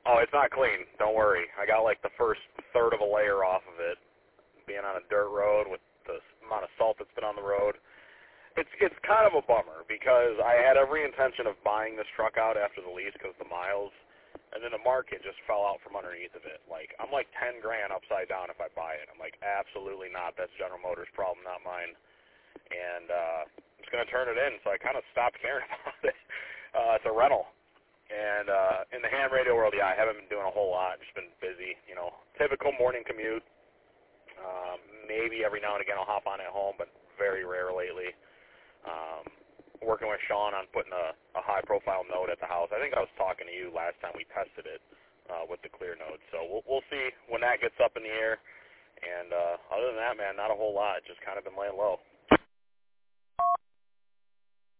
Oh, it's not clean. Don't worry. I got like the first third of a layer off of it, being on a dirt road with the amount of salt that's been on the road. It's kind of a bummer because I had every intention of buying this truck out after the lease because of the miles, and then the market just fell out from underneath of it. Like, I'm like 10 grand upside down if I buy it. I'm like, absolutely not. That's General Motors' problem, not mine. And I'm just going to turn it in, so I kind of stopped caring about it. It's a rental. And in the ham radio world, yeah, I haven't been doing a whole lot. Just been busy, you know, typical morning commute. Maybe every now and again I'll hop on at home, but very rare lately. Working with Sean on putting a high-profile node at the house. I think I was talking to you last time we tested it with the clear node. So we'll see when that gets up in the air. And other than that, man, not a whole lot. Just kind of been laying low.